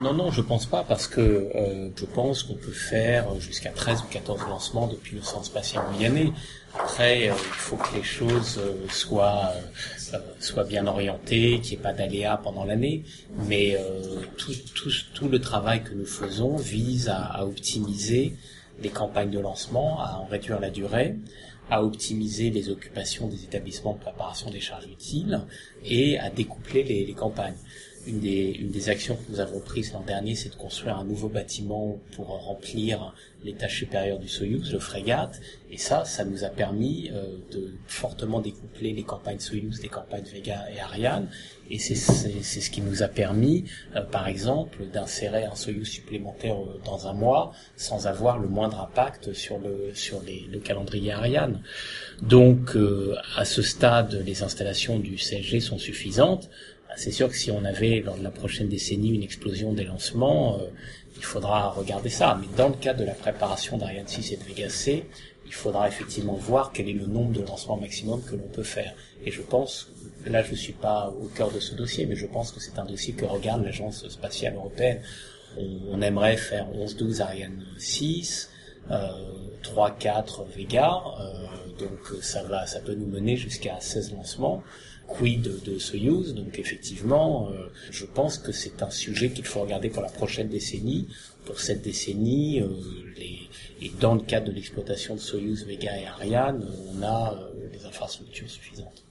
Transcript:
Non, non, je pense pas parce que je pense qu'on peut faire jusqu'à 13 ou 14 lancements depuis le centre spatial guyanais. Après, il faut que les choses soient bien orientées, qu'il n'y ait pas d'aléas pendant l'année. Mais tout le travail que nous faisons vise à optimiser les campagnes de lancement, à en réduire la durée, à optimiser les occupations des établissements de préparation des charges utiles et à découpler les campagnes. Une des actions que nous avons prises l'an dernier, c'est de construire un nouveau bâtiment pour remplir l'étage supérieur du Soyouz, le Frégate, et ça nous a permis de fortement découpler les campagnes Soyouz des campagnes Vega et Ariane, et c'est ce qui nous a permis, par exemple, d'insérer un Soyouz supplémentaire dans un mois, sans avoir le moindre impact sur le calendrier Ariane. Donc, à ce stade, les installations du CSG sont suffisantes. C'est sûr que si on avait, lors de la prochaine décennie, une explosion des lancements, il faudra regarder ça. Mais dans le cadre de la préparation d'Ariane 6 et de Vega C, il faudra effectivement voir quel est le nombre de lancements maximum que l'on peut faire. Et je pense, là je ne suis pas au cœur de ce dossier, mais je pense que c'est un dossier que regarde l'Agence spatiale européenne. On aimerait faire 11-12 Ariane 6, 3-4 Vega, donc ça peut nous mener jusqu'à 16 lancements. Quid de Soyouz, donc effectivement, je pense que c'est un sujet qu'il faut regarder pour la prochaine décennie. Pour cette décennie, et dans le cadre de l'exploitation de Soyouz, Vega et Ariane, on a les infrastructures suffisantes.